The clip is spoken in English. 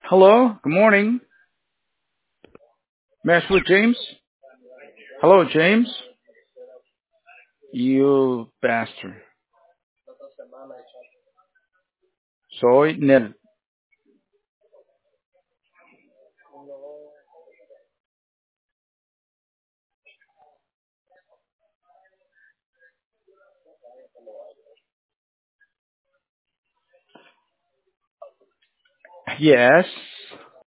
Hello, good morning. May I speak with James? Hello, James. You bastard. Soy Ned. Yes.